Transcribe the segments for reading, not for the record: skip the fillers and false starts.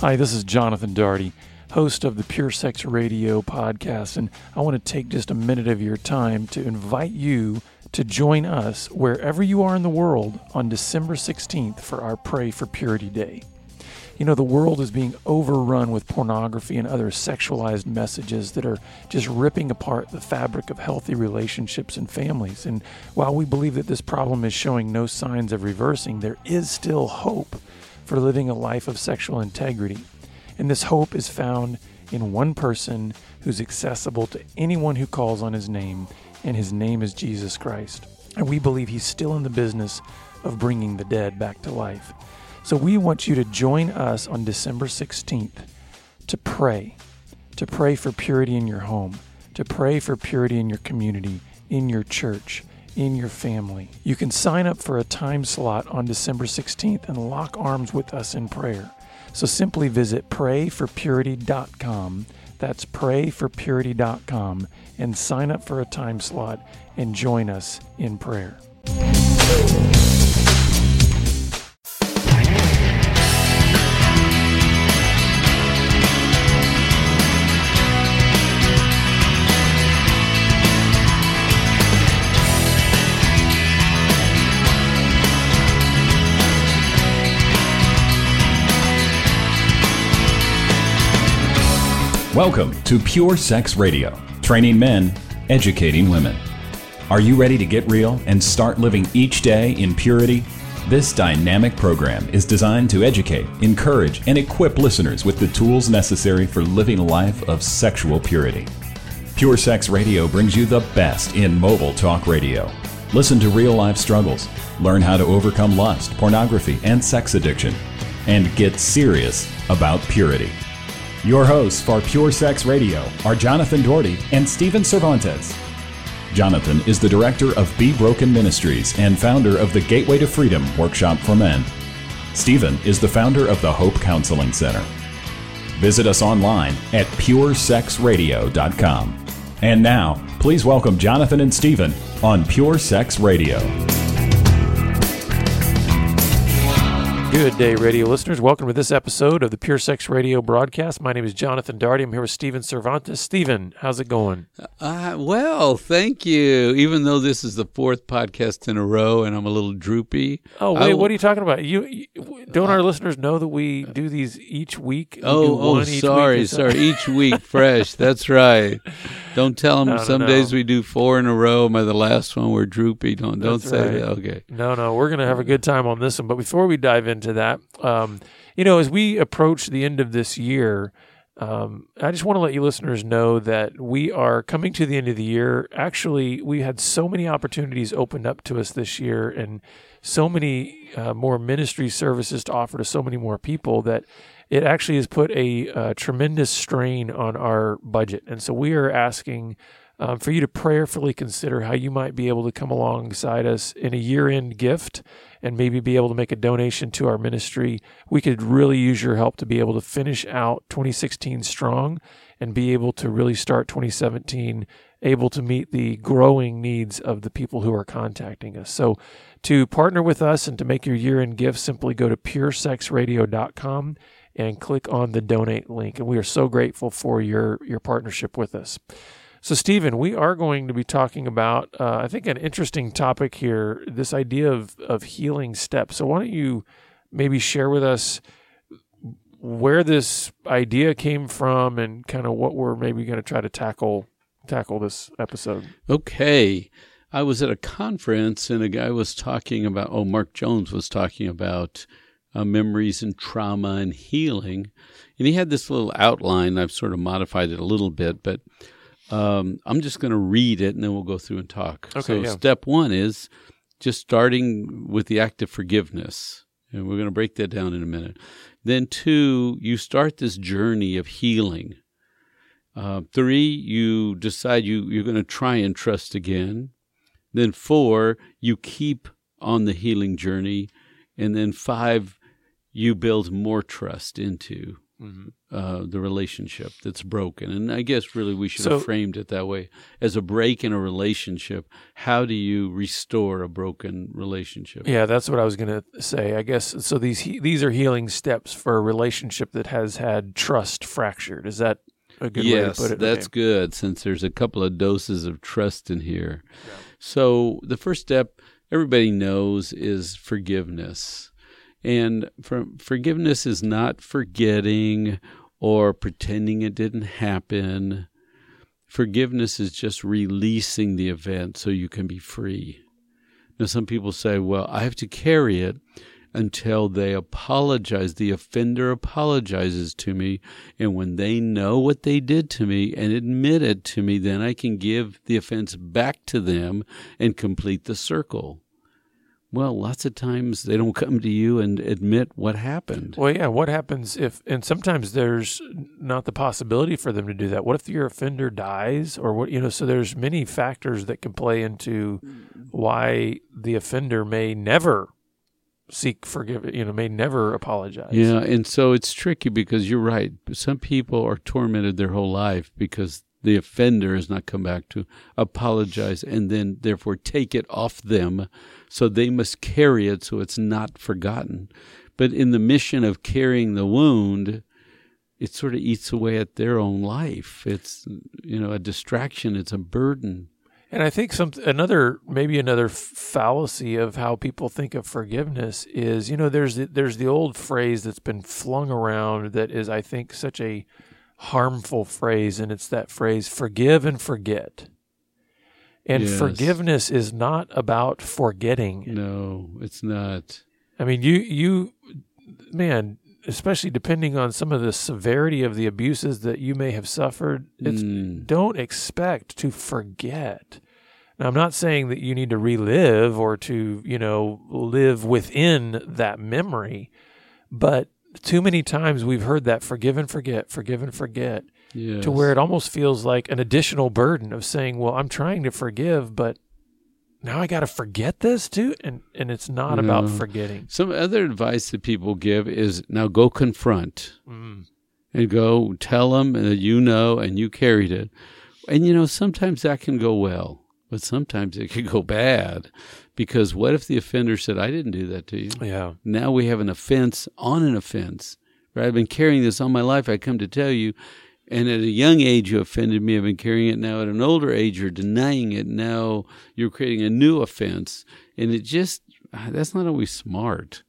Hi, this is Jonathan Daugherty, host of the Pure Sex Radio podcast, and I want to take just a minute of your time to invite you to join us wherever you are in the world on December 16th for our Pray for Purity Day. You know, the world is being overrun with pornography and other sexualized messages that are just ripping apart the fabric of healthy relationships and families. And while we believe that this problem is showing no signs of reversing, there is still hope for living a life of sexual integrity. And this hope is found in one person who's accessible to anyone who calls on his name, and his name is Jesus Christ. And we believe he's still in the business of bringing the dead back to life. So we want you to join us on December 16th to pray for purity in your home, to pray for purity in your community, in your church, in your family. You can sign up for a time slot on December 16th and lock arms with us in prayer. So simply visit prayforpurity.com. That's prayforpurity.com and sign up for a time slot and join us in prayer. Welcome to Pure Sex Radio, training men, educating women. Are you ready to get real and start living each day in purity? This dynamic program is designed to educate, encourage, and equip listeners with the tools necessary for living a life of sexual purity. Pure Sex Radio brings you the best in mobile talk radio. Listen to real-life struggles, learn how to overcome lust, pornography, and sex addiction, and get serious about purity. Your hosts for Pure Sex Radio are Jonathan Daugherty and Stephen Cervantes. Jonathan is the director of Be Broken Ministries and founder of the Gateway to Freedom Workshop for Men. Stephen is the founder of the Hope Counseling Center. Visit us online at puresexradio.com. And now, please welcome Jonathan and Stephen on Pure Sex Radio. Good day, radio listeners. Welcome to this episode of the Pure Sex Radio broadcast. My name is Jonathan Daugherty. I'm here with Stephen Cervantes. Stephen, how's it going? Well, thank you. Even though this is the fourth podcast in a row and I'm a little droopy. Oh, wait, what are you talking about? You don't our listeners know that we do these each week? Sorry. Each week, fresh. That's right. Don't tell them some days we do 4 in a row. By the last one, we're droopy. Don't say that. Okay. No, we're going to have a good time on this one. But before we dive into that, as we approach the end of this year, I just want to let you listeners know that we are coming to the end of the year. Actually, we had so many opportunities opened up to us this year and so many more ministry services to offer to so many more people that it actually has put a tremendous strain on our budget. And so we are asking for you to prayerfully consider how you might be able to come alongside us in a year-end gift and maybe be able to make a donation to our ministry. We could really use your help to be able to finish out 2016 strong and be able to really start 2017 able to meet the growing needs of the people who are contacting us. So to partner with us and to make your year-end gift, simply go to puresexradio.com and click on the donate link. And we are so grateful for your partnership with us. So, Stephen, we are going to be talking about, I think, an interesting topic here, this idea of healing steps. So why don't you maybe share with us where this idea came from and kind of what we're maybe going to try to tackle this episode. Okay. I was at a conference and a guy was talking about, Mark Jones was talking about memories and trauma and healing. And he had this little outline. I've sort of modified it a little bit, but I'm just going to read it and then we'll go through and talk. Okay, Step 1 is just starting with the act of forgiveness. And we're going to break that down in a minute. Then 2, you start this journey of healing. 3, you decide you're going to try and trust again. Then 4, you keep on the healing journey. And then 5, you build more trust into the relationship that's broken. And I guess really we should have framed it that way. As a break in a relationship, how do you restore a broken relationship? Yeah, that's what I was going to say. I guess so. These are healing steps for a relationship that has had trust fractured. Is that a good way to put it? Yes, that's good, since there's a couple of doses of trust in here. Yeah. So the first step, everybody knows, is forgiveness. And forgiveness is not forgetting or pretending it didn't happen. Forgiveness is just releasing the event so you can be free. Now, some people say, well, I have to carry it until they apologize. The offender apologizes to me, and when they know what they did to me and admit it to me, then I can give the offense back to them and complete the circle. Well, lots of times they don't come to you and admit what happened. Well, yeah, what happens if, and sometimes there's not the possibility for them to do that. What if your offender dies or what, so there's many factors that can play into why the offender may never seek forgiveness, may never apologize. Yeah, and so it's tricky because you're right. Some people are tormented their whole life because the offender has not come back to apologize and then therefore take it off them. So they must carry it so it's not forgotten. But in the mission of carrying the wound, it sort of eats away at their own life. It's, a distraction. It's a burden. And I think another fallacy of how people think of forgiveness is, there's the old phrase that's been flung around that is, I think, such a harmful phrase, and it's that phrase, forgive and forget. And forgiveness is not about forgetting. No, it's not. I mean, man, especially depending on some of the severity of the abuses that you may have suffered, don't expect to forget. Now, I'm not saying that you need to relive or to, live within that memory, but too many times we've heard that forgive and forget, yes, to where it almost feels like an additional burden of saying, well, I'm trying to forgive, but now I got to forget this too? And it's not about forgetting. Some other advice that people give is now go confront and go tell them that and you carried it. And, sometimes that can go well, but sometimes it can go bad. Because what if the offender said, I didn't do that to you? Yeah. Now we have an offense on an offense. Right? I've been carrying this all my life. I come to tell you. And at a young age, you offended me. I've been carrying it now. At an older age, you're denying it. Now you're creating a new offense. And that's not always smart.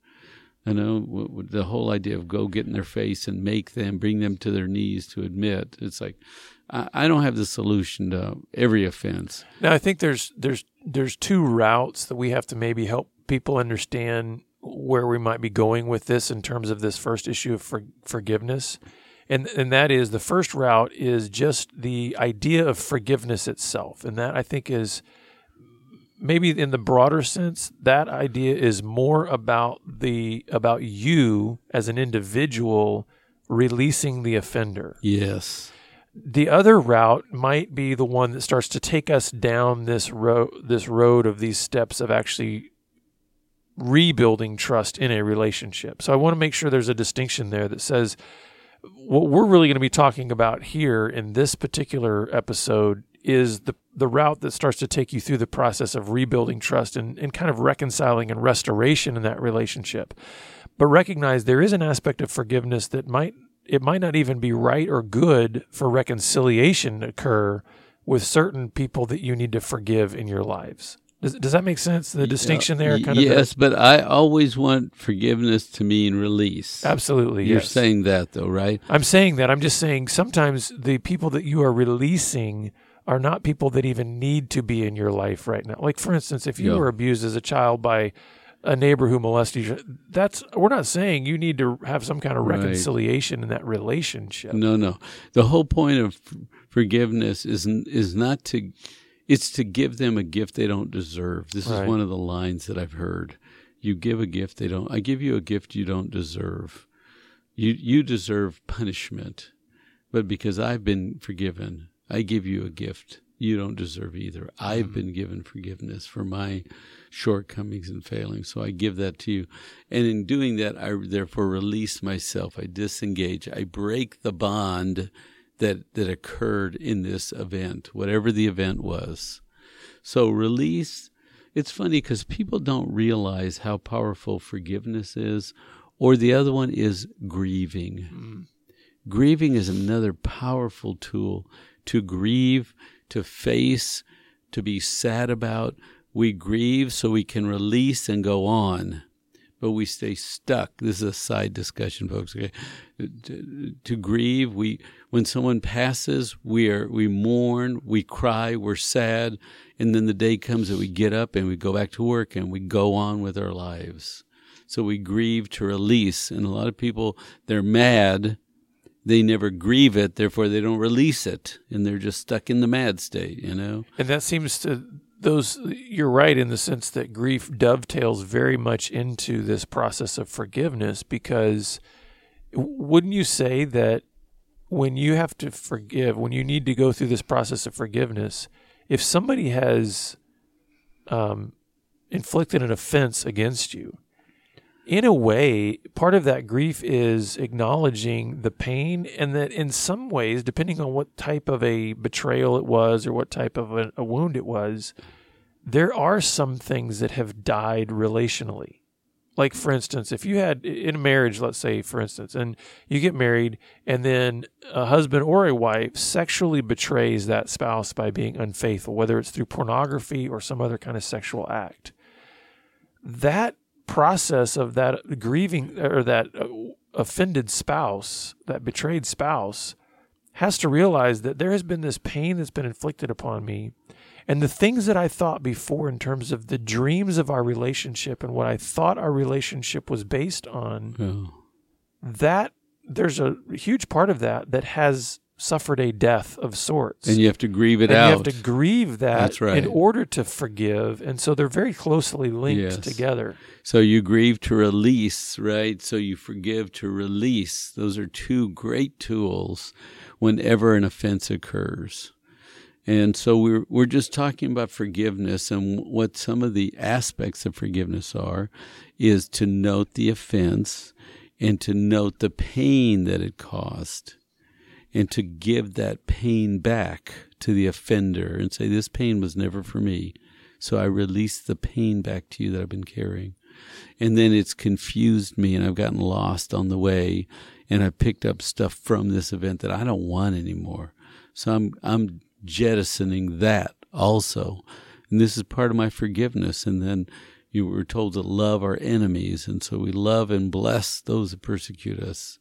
The whole idea of go get in their face and bring them to their knees to admit. It's like, I don't have the solution to every offense. Now, I think there's two routes that we have to maybe help people understand where we might be going with this in terms of this first issue of forgiveness. And that is, the first route is just the idea of forgiveness itself. And that, I think, is maybe in the broader sense, that idea is more about you as an individual releasing the offender. Yes. The other route might be the one that starts to take us down this road of these steps of actually rebuilding trust in a relationship. So I want to make sure there's a distinction there that says what we're really going to be talking about here in this particular episode is the route that starts to take you through the process of rebuilding trust and kind of reconciling and restoration in that relationship. But recognize there is an aspect of forgiveness that might not even be right or good for reconciliation to occur with certain people that you need to forgive in your lives. Does that make sense? The distinction there? Yes, but I always want forgiveness to mean release. Absolutely, You're yes. saying that, though, right? I'm saying that. I'm just saying sometimes the people that you are releasing are not people that even need to be in your life right now. Like, for instance, if you were abused as a child by a neighbor who molested you, we're not saying you need to have some kind of reconciliation in that relationship. No. The whole point of forgiveness is not to... It's to give them a gift they don't deserve. This is one of the lines that I've heard. You give a gift I give you a gift you don't deserve. You deserve punishment. But because I've been forgiven, I give you a gift you don't deserve either. I've been given forgiveness for my shortcomings and failings, so I give that to you. And in doing that, I therefore release myself. I disengage. I break the bond that occurred in this event, whatever the event was. So release. It's funny because people don't realize how powerful forgiveness is, or the other one is grieving. Grieving is another powerful tool. To grieve, to face, to be sad about. We grieve so we can release and go on, but we stay stuck. This is a side discussion, folks. Okay, to grieve, when someone passes, we mourn, we cry, we're sad, and then the day comes that we get up and we go back to work and we go on with our lives. So we grieve to release, and a lot of people, they're mad. They never grieve it, therefore they don't release it, and they're just stuck in the mad state, you know? And that seems to, you're right in the sense that grief dovetails very much into this process of forgiveness, because wouldn't you say that when you have to forgive, when you need to go through this process of forgiveness, if somebody has inflicted an offense against you, in a way, part of that grief is acknowledging the pain, and that in some ways, depending on what type of a betrayal it was or what type of a wound it was, there are some things that have died relationally. Like, for instance, if you had in a marriage, let's say, for instance, and you get married, and then a husband or a wife sexually betrays that spouse by being unfaithful, whether it's through pornography or some other kind of sexual act, that process of that grieving or that offended spouse, that betrayed spouse, has to realize that there has been this pain that's been inflicted upon me, and the things that I thought before in terms of the dreams of our relationship and what I thought our relationship was based on, that there's a huge part of that has suffered a death of sorts. And you have to grieve it out. You have to grieve that. That's right. In order to forgive. And so they're very closely linked together. So you grieve to release, right? So you forgive to release. Those are two great tools whenever an offense occurs. And so we're just talking about forgiveness, and what some of the aspects of forgiveness are is to note the offense and to note the pain that it caused, and to give that pain back to the offender and say, this pain was never for me, so I release the pain back to you that I've been carrying. And then it's confused me, and I've gotten lost on the way, and I've picked up stuff from this event that I don't want anymore. So I'm jettisoning that also. And this is part of my forgiveness. And then you were told to love our enemies, and so we love and bless those that persecute us,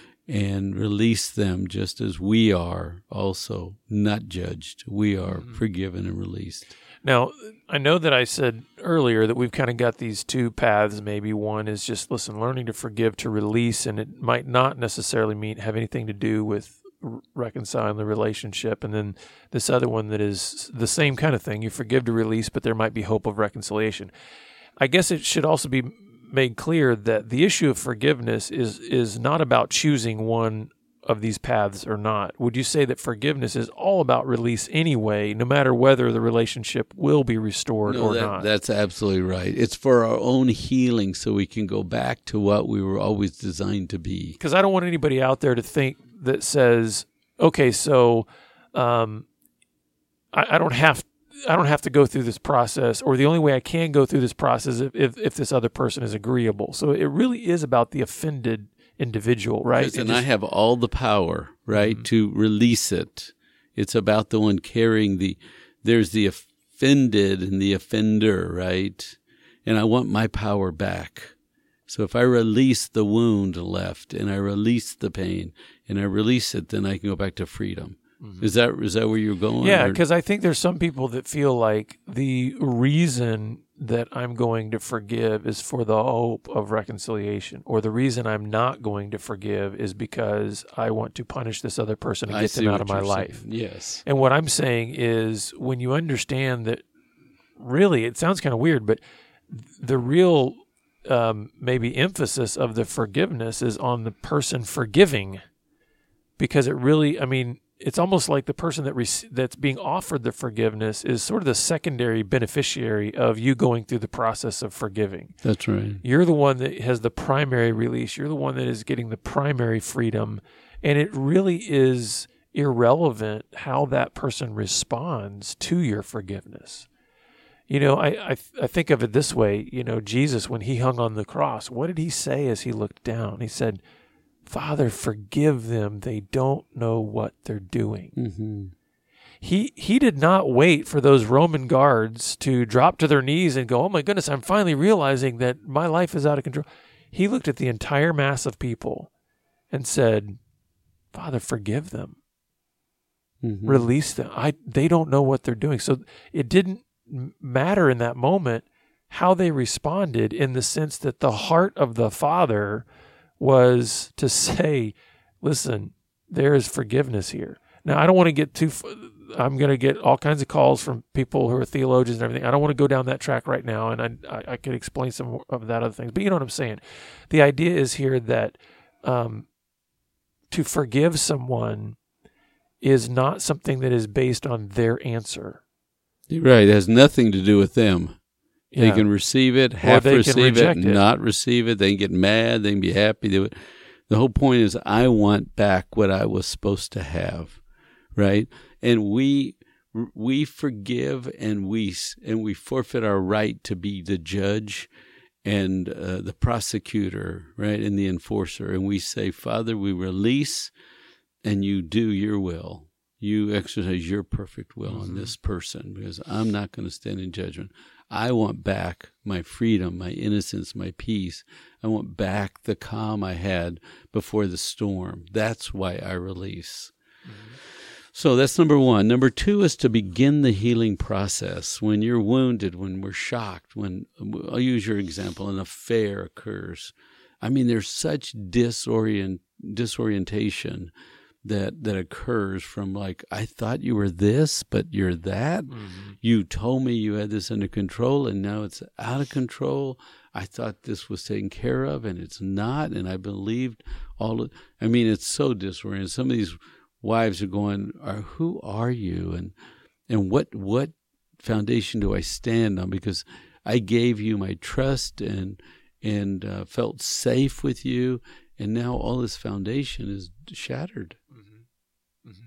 and release them just as we are also not judged. We are forgiven and released. Now, I know that I said earlier that we've kind of got these two paths. Maybe one is just, learning to forgive, to release, and it might not necessarily have anything to do with reconciling the relationship. And then this other one that is the same kind of thing. You forgive to release, but there might be hope of reconciliation. I guess it should also be made clear that the issue of forgiveness is not about choosing one of these paths or not. Would you say that forgiveness is all about release anyway, no matter whether the relationship will be restored or not? That's absolutely right. It's for our own healing, so we can go back to what we were always designed to be. Because I don't want anybody out there to think that says, okay, so I don't have to go through this process, or the only way I can go through this process if this other person is agreeable. So it really is about the offended individual, right? Yes, and I have all the power, right, to release it. It's about the one carrying there's the offended and the offender, right? And I want my power back. So if I release the wound left, and I release the pain, and I release it, then I can go back to freedom. Mm-hmm. Is that where you're going? Yeah, because I think there's some people that feel like the reason that I'm going to forgive is for the hope of reconciliation, or the reason I'm not going to forgive is because I want to punish this other person and get them out of my life. Yes. And what I'm saying is, when you understand that, really, it sounds kind of weird, but the real maybe emphasis of the forgiveness is on the person forgiving, because it really, it's almost like the person that's being offered the forgiveness is sort of the secondary beneficiary of you going through the process of forgiving. That's right. You're the one that has the primary release. You're the one that is getting the primary freedom. And it really is irrelevant how that person responds to your forgiveness. I think of it this way. Jesus, when he hung on the cross, what did he say as he looked down? He said, Father, forgive them. They don't know what they're doing. Mm-hmm. He did not wait for those Roman guards to drop to their knees and go, oh my goodness, I'm finally realizing that my life is out of control. He looked at the entire mass of people and said, Father, forgive them. Mm-hmm. Release them. They don't know what they're doing. So it didn't matter in that moment how they responded, in the sense that the heart of the Father was to say, listen, there is forgiveness here. Now, I don't want to get I'm going to get all kinds of calls from people who are theologians and everything. I don't want to go down that track right now, and I could explain some of that other things. But you know what I'm saying. The idea is here that to forgive someone is not something that is based on their answer. Right. It has nothing to do with them. Yeah. They can receive it, half receive it, it, not receive it. They can get mad. They can be happy. The whole point is, I want back what I was supposed to have, right? And we forgive, and we forfeit our right to be the judge and the prosecutor, right, and the enforcer. And we say, Father, we release, and you do your will. You exercise your perfect will on this person, because I'm not going to stand in judgment. I want back my freedom, my innocence, my peace. I want back the calm I had before the storm. That's why I release. Mm-hmm. So that's number one. Number two is to begin the healing process. When you're wounded, when we're shocked, I'll use your example, an affair occurs. I mean, there's such disorientation that occurs from, like, I thought you were this, but you're that. Mm-hmm. You told me you had this under control, and now it's out of control. I thought this was taken care of, and it's not, and I believed it's so disoriented. Some of these wives are going, who are you? And what foundation do I stand on? Because I gave you my trust and felt safe with you, and now all this foundation is shattered. Mm-hmm. Mm-hmm.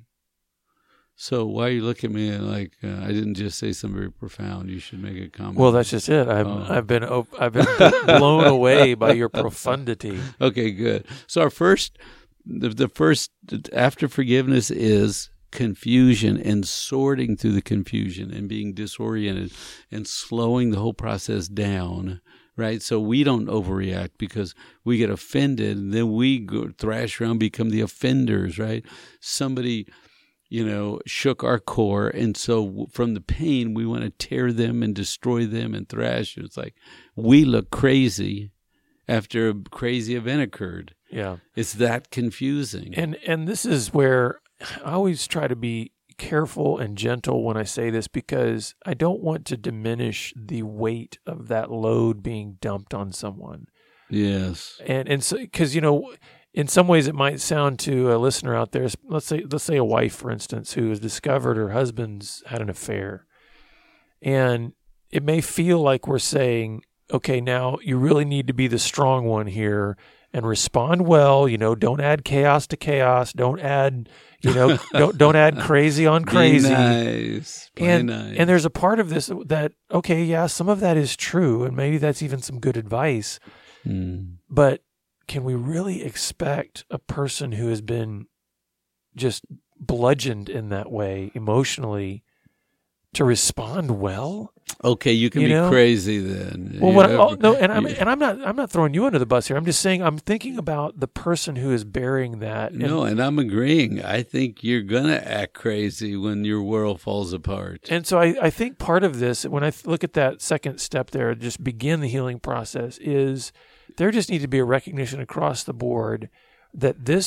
So why you look at me like I didn't just say something very profound? You should make a comment. Well, that's just it. I've been blown away by your profundity. Okay, good. So the first after forgiveness is confusion, and sorting through the confusion and being disoriented and slowing the whole process down. Right, so we don't overreact because we get offended, and then we go thrash around, become the offenders. Right, somebody, shook our core, and so from the pain, we want to tear them and destroy them and thrash. It's like we look crazy after a crazy event occurred. Yeah, it's that confusing. And this is where I always try to be careful and gentle when I say this, because I don't want to diminish the weight of that load being dumped on someone. Yes. And so, because, in some ways it might sound to a listener out there, let's say a wife, for instance, who has discovered her husband's had an affair. And it may feel like we're saying, okay, now you really need to be the strong one here and respond well. Don't add chaos to chaos. Don't add, don't add crazy on crazy. Be nice. And there's a part of this that, okay, yeah, some of that is true, and maybe that's even some good advice. But can we really expect a person who has been just bludgeoned in that way emotionally to respond well? Okay, you can be crazy then. Well, I'm not throwing you under the bus here. I'm just saying I'm thinking about the person who is bearing that. And I'm agreeing. I think you're gonna act crazy when your world falls apart. And so I think part of this, when I look at that second step there, just begin the healing process, is there just needs to be a recognition across the board that there's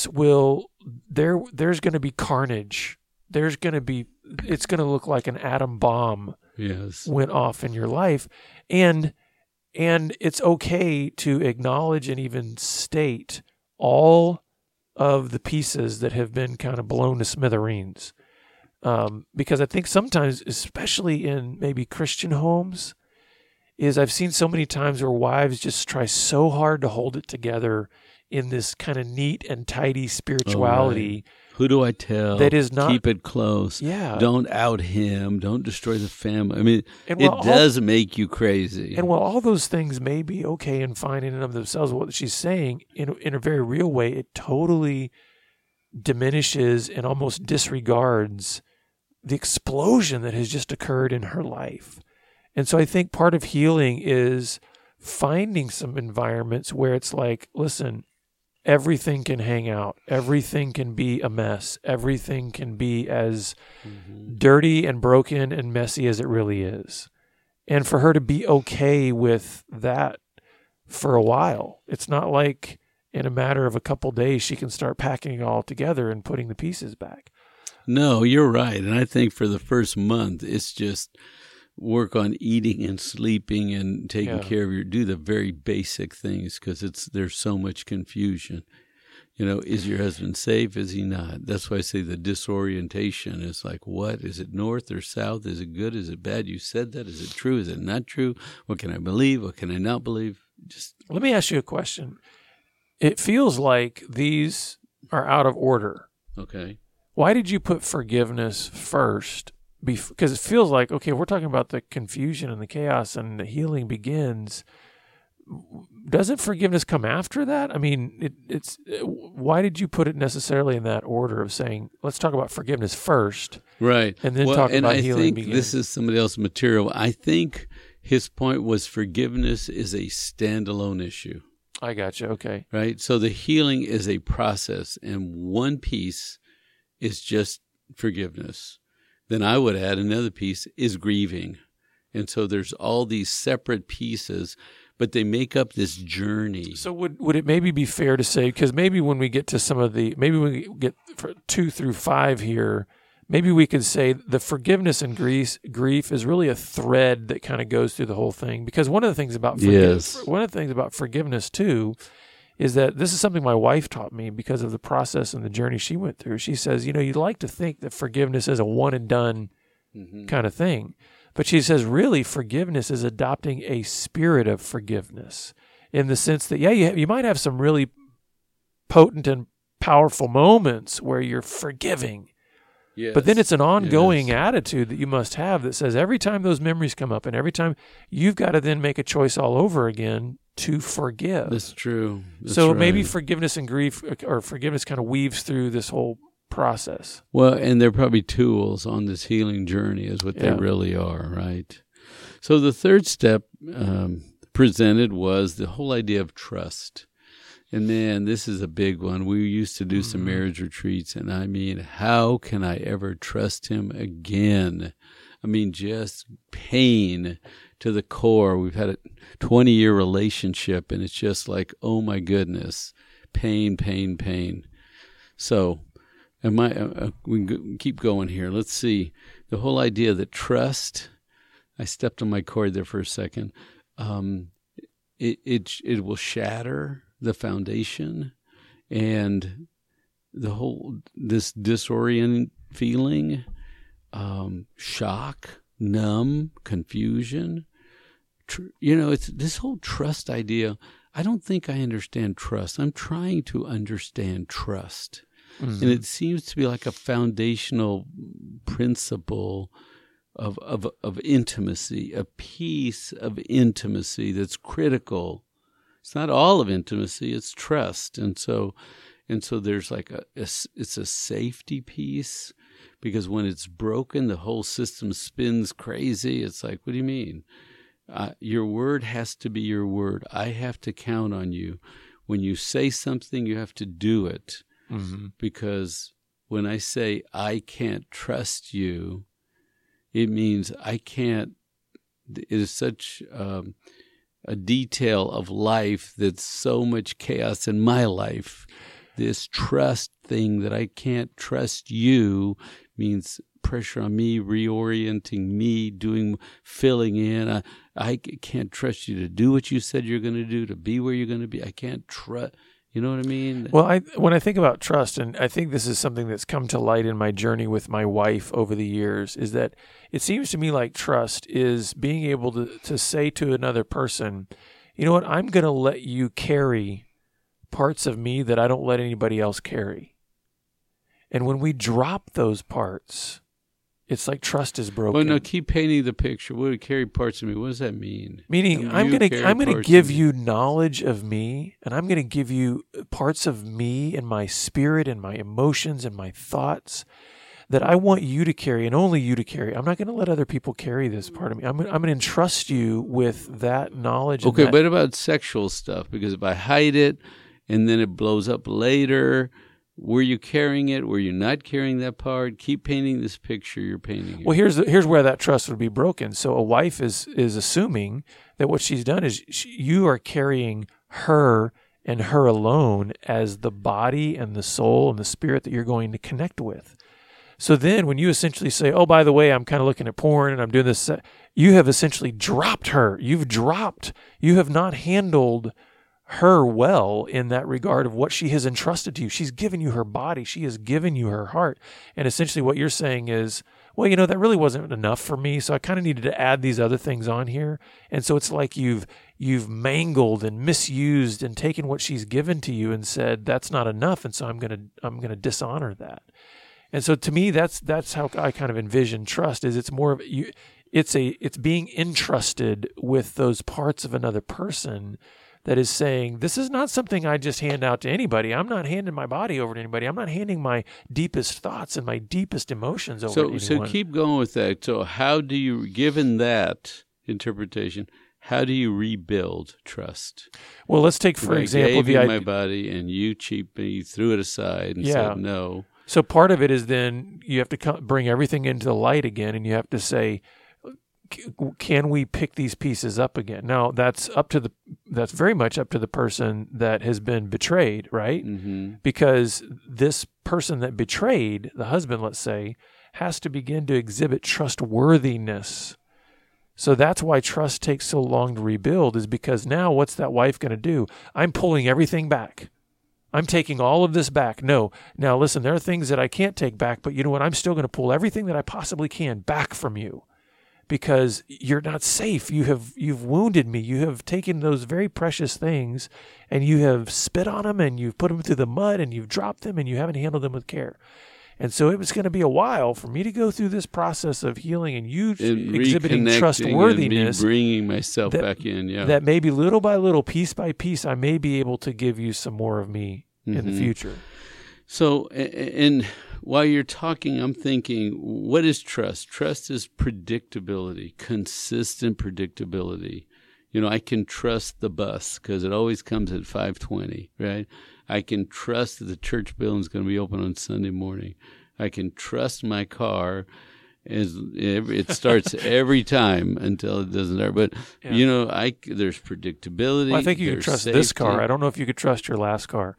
going to be carnage. It's going to look like an atom bomb. Yes. Went off in your life, and it's okay to acknowledge and even state all of the pieces that have been kind of blown to smithereens. Because I think sometimes, especially in maybe Christian homes, is I've seen so many times where wives just try so hard to hold it together in this kind of neat and tidy spirituality. Oh, right. Who do I tell? That is not, keep it close. Yeah. Don't out him. Don't destroy the family. I mean, And it while does make you crazy. And while all those things may be okay and fine in and of themselves, what she's saying in a very real way, it totally diminishes and almost disregards the explosion that has just occurred in her life. And so I think part of healing is finding some environments where it's like, listen, everything can hang out. Everything can be a mess. Everything can be as dirty and broken and messy as it really is. And for her to be okay with that for a while. It's not like in a matter of a couple days she can start packing it all together and putting the pieces back. No, you're right. And I think for the first month, it's just work on eating and sleeping and taking care of do the very basic things, because there's so much confusion. You know, is your husband safe? Is he not? That's why I say the disorientation is like, what? Is it north or south? Is it good? Is it bad? You said that. Is it true? Is it not true? What can I believe? What can I not believe? Just let me ask you a question. It feels like these are out of order. Okay. Why did you put forgiveness first? Because it feels like, okay, we're talking about the confusion and the chaos and the healing begins. Doesn't forgiveness come after that? I mean, why did you put it necessarily in that order of saying, let's talk about forgiveness first, right, and then talk about healing? And I think this is somebody else's material. I think his point was forgiveness is a standalone issue. I got you. Okay. Right? So the healing is a process, and one piece is just forgiveness. Then I would add another piece is grieving. And so there's all these separate pieces, but they make up this journey. So would it maybe be fair to say, because maybe when we get to some of maybe when we get 2 through 5 here, maybe we could say the forgiveness and grief is really a thread that kind of goes through the whole thing. Because one of the things about forgiveness too is that this is something my wife taught me because of the process and the journey she went through. She says, you'd like to think that forgiveness is a one and done kind of thing. But she says, really, forgiveness is adopting a spirit of forgiveness in the sense that, you might have some really potent and powerful moments where you're forgiving. Yes. But then it's an ongoing attitude that you must have that says every time those memories come up and every time you've got to then make a choice all over again to forgive. That's true. So maybe forgiveness and grief, or forgiveness kind of weaves through this whole process. Well, and they're probably tools on this healing journey is what they really are, right? So the third step presented was the whole idea of trust. And man, this is a big one. We used to do some marriage retreats, and I mean, how can I ever trust him again? I mean, just pain to the core. We've had a 20-year relationship, and it's just like, oh my goodness, pain. So, we can keep going here. Let's see. The whole idea that trust, I stepped on my cord there for a second. It will shatter the foundation, and this disorienting feeling, shock, numb, confusion. It's this whole trust idea. I don't think I understand trust. I'm trying to understand trust. Mm-hmm. And it seems to be like a foundational principle of intimacy, a piece of intimacy that's critical. It's not all of intimacy, it's trust. And so there's like it's a safety piece, because when it's broken, the whole system spins crazy. It's like, what do you mean? Your word has to be your word. I have to count on you. When you say something, you have to do it. Mm-hmm. Because when I say I can't trust you, it means I can't. It is such a detail of life that's so much chaos in my life. This trust thing that I can't trust you means pressure on me, reorienting me, filling in. I can't trust you to do what you said you're going to do, to be where you're going to be. I can't trust. You know what I mean? Well, when I think about trust, and I think this is something that's come to light in my journey with my wife over the years, is that it seems to me like trust is being able to say to another person, you know what, I'm going to let you carry parts of me that I don't let anybody else carry. And when we drop those parts, it's like trust is broken. Well, no, keep painting the picture. What do carry parts of me? What does that mean? Meaning, I'm going to give you knowledge of me, and I'm going to give you parts of me and my spirit and my emotions and my thoughts that I want you to carry and only you to carry. I'm not going to let other people carry this part of me. I'm going to entrust you with that knowledge. Okay, but about sexual stuff, because if I hide it and then it blows up later, were you carrying it? Were you not carrying that part? Keep painting this picture you're painting. Well, here's where that trust would be broken. So a wife is assuming that what she's done is you are carrying her and her alone as the body and the soul and the spirit that you're going to connect with. So then when you essentially say, oh, by the way, I'm kind of looking at porn and I'm doing this, you have essentially dropped her. You have not handled her well in that regard of what she has entrusted to you. She's given you her body. She has given you her heart. And essentially what you're saying is, well, that really wasn't enough for me, so I kind of needed to add these other things on here. And so it's like you've mangled and misused and taken what she's given to you and said, that's not enough, and so I'm going to dishonor that. And so to me, that's how I kind of envision trust. Is it's more of it's being entrusted with those parts of another person that is saying, this is not something I just hand out to anybody. I'm not handing my body over to anybody. I'm not handing my deepest thoughts and my deepest emotions over to anyone. So keep going with that. So how do you, given that interpretation, how do you rebuild trust? Well, let's take, for example, the idea. My body, and you threw it aside and said no. So part of it is then you have to bring everything into the light again, and you have to say, can we pick these pieces up again? Now that's very much up to the person that has been betrayed, right? Mm-hmm. Because this person that betrayed, the husband, let's say, has to begin to exhibit trustworthiness. So that's why trust takes so long to rebuild, is because now what's that wife going to do? I'm pulling everything back. I'm taking all of this back. No. Now listen, there are things that I can't take back, but you know what? I'm still going to pull everything that I possibly can back from you. Because you're not safe. You've wounded me. You have taken those very precious things and you have spit on them and you've put them through the mud and you've dropped them and you haven't handled them with care. And so it was going to be a while for me to go through this process of healing and you exhibiting trustworthiness. And me bringing myself back in, That maybe little by little, piece by piece, I may be able to give you some more of me in the future. So, and while you're talking, I'm thinking, what is trust? Trust is predictability, consistent predictability. I can trust the bus because it always comes at 5:20, right? I can trust that the church building is going to be open on Sunday morning. I can trust my car. It starts every time until it doesn't start. But, there's predictability. Well, I think you can trust safety. This car. I don't know if you could trust your last car.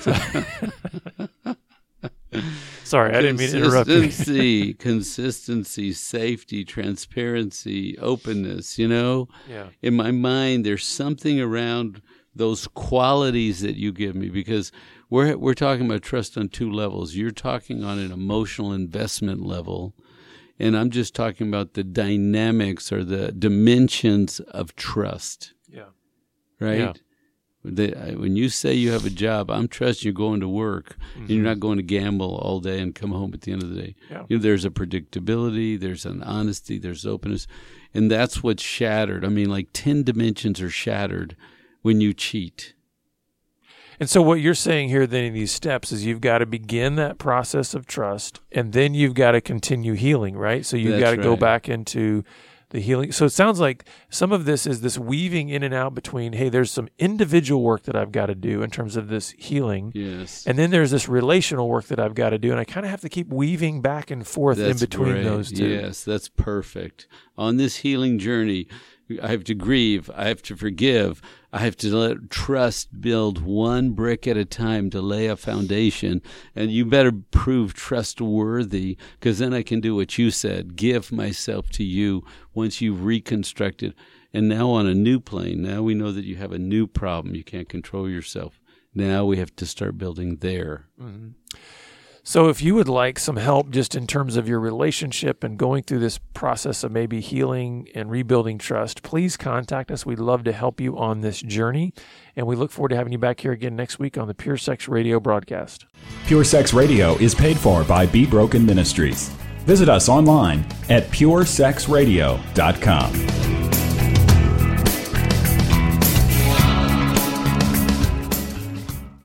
Sorry, I didn't mean to interrupt you. Consistency, safety, transparency, openness, Yeah. In my mind, there's something around those qualities that you give me, because we're talking about trust on two levels. You're talking on an emotional investment level, and I'm just talking about the dynamics or the dimensions of trust. Yeah. Right? Yeah. When you say you have a job, I'm trusting you're going to work and you're not going to gamble all day and come home at the end of the day. Yeah. There's a predictability, there's an honesty, there's openness, and that's what's shattered. I mean, like 10 dimensions are shattered when you cheat. And so what you're saying here then in these steps is you've got to begin that process of trust, and then you've got to continue healing, right? So you've got to go back into the healing. So it sounds like some of this is this weaving in and out between, hey, there's some individual work that I've got to do in terms of this healing. Yes. And then there's this relational work that I've got to do. And I kind of have to keep weaving back and forth in between those two. Yes, that's perfect. On this healing journey, I have to grieve, I have to forgive, I have to let trust build one brick at a time to lay a foundation. And you better prove trustworthy, because then I can do what you said, give myself to you once you've reconstructed. And now on a new plane, now we know that you have a new problem. You can't control yourself. Now we have to start building there. Mm-hmm. So if you would like some help just in terms of your relationship and going through this process of maybe healing and rebuilding trust, please contact us. We'd love to help you on this journey. And we look forward to having you back here again next week on the Pure Sex Radio broadcast. Pure Sex Radio is paid for by Be Broken Ministries. Visit us online at puresexradio.com.